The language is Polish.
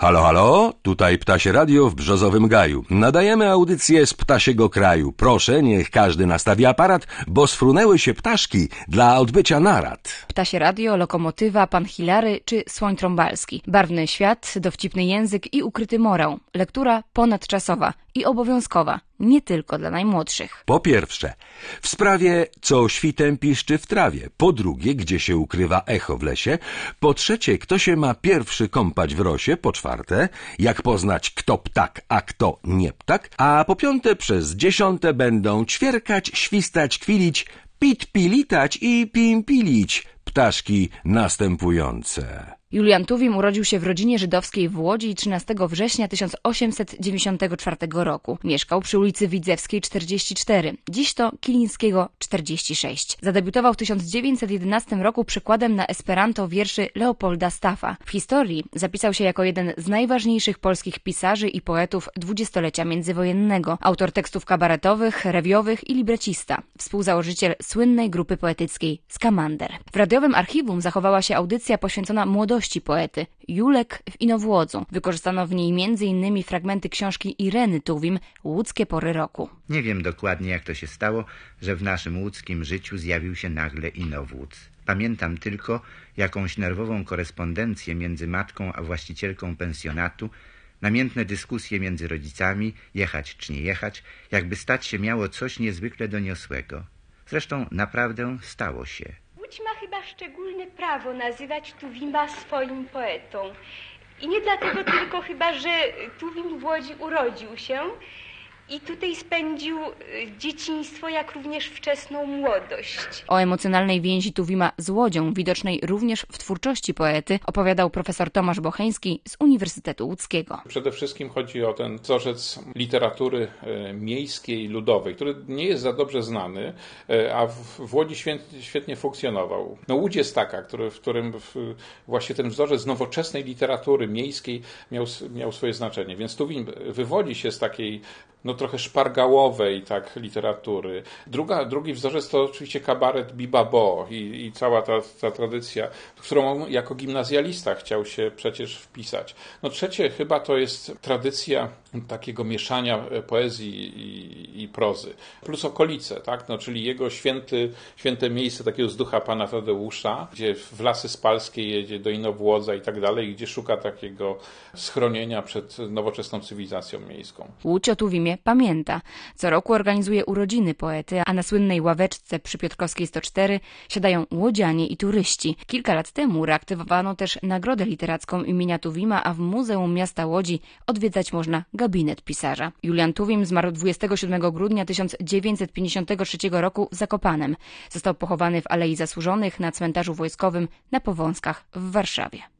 Halo, halo, tutaj Ptasie Radio w Brzozowym Gaju. Nadajemy audycję z ptasiego kraju. Proszę, niech każdy nastawi aparat, bo sfrunęły się ptaszki dla odbycia narad. Ptasie Radio, Lokomotywa, Pan Hilary czy Słoń Trąbalski. Barwny świat, dowcipny język i ukryty morał. Lektura ponadczasowa i obowiązkowa, nie tylko dla najmłodszych. Po pierwsze, w sprawie co świtem piszczy w trawie. Po drugie, gdzie się ukrywa echo w lesie. Po trzecie, kto się ma pierwszy kąpać w rosie. Po czwarte, jak poznać kto ptak, a kto nie ptak. A po piąte, przez dziesiąte będą ćwierkać, świstać, kwilić, pit-pilitać i pimpilić ptaszki następujące. Julian Tuwim urodził się w rodzinie żydowskiej w Łodzi 13 września 1894 roku. Mieszkał przy ulicy Widzewskiej 44, dziś to Kilińskiego 46. Zadebiutował w 1911 roku przekładem na esperanto wierszy Leopolda Staffa. W historii zapisał się jako jeden z najważniejszych polskich pisarzy i poetów dwudziestolecia międzywojennego. Autor tekstów kabaretowych, rewiowych i librecista. Współzałożyciel słynnej grupy poetyckiej Skamander. W radiowym archiwum zachowała się audycja poświęcona młodości poety Julek w Inowłodzu. Wykorzystano w niej m.in. fragmenty książki Ireny Tuwim Łódzkie pory roku. Nie wiem dokładnie, jak to się stało, że w naszym łódzkim życiu zjawił się nagle Inowłódz. Pamiętam tylko jakąś nerwową korespondencję między matką a właścicielką pensjonatu, namiętne dyskusje między rodzicami, jechać czy nie jechać, jakby stać się miało coś niezwykle doniosłego. Zresztą naprawdę stało się. Łódź ma chyba szczególne prawo nazywać Tuwima swoim poetą. I nie dlatego tylko chyba, że Tuwim w Łodzi urodził się i tutaj spędził dzieciństwo, jak również wczesną młodość. O emocjonalnej więzi Tuwima z Łodzią, widocznej również w twórczości poety, opowiadał profesor Tomasz Bocheński z Uniwersytetu Łódzkiego. Przede wszystkim chodzi o ten wzorzec literatury miejskiej, ludowej, który nie jest za dobrze znany, a w Łodzi świetnie funkcjonował. No, Łódź jest taka, w którym właśnie ten wzorzec nowoczesnej literatury miejskiej miał swoje znaczenie. Więc Tuwim wywodzi się z takiej trochę szpargałowej literatury. Drugi wzorzec to oczywiście kabaret Bibabo i cała ta tradycja, którą on jako gimnazjalista chciał się przecież wpisać. Trzecie chyba to jest tradycja takiego mieszania poezji i prozy. Plus okolice, tak? Czyli jego święte miejsce takiego z ducha pana Tadeusza, gdzie w Lasy Spalskie jedzie do Inowłodza i tak dalej, gdzie szuka takiego schronienia przed nowoczesną cywilizacją miejską. Łódź o Tuwimie pamięta. Co roku organizuje urodziny poety, a na słynnej ławeczce przy Piotrkowskiej 104 siadają łodzianie i turyści. Kilka lat temu reaktywowano też nagrodę literacką imienia Tuwima, a w Muzeum Miasta Łodzi odwiedzać można gabinet pisarza. Julian Tuwim zmarł 27 grudnia 1953 roku w Zakopanem. Został pochowany w Alei Zasłużonych na cmentarzu wojskowym na Powązkach w Warszawie.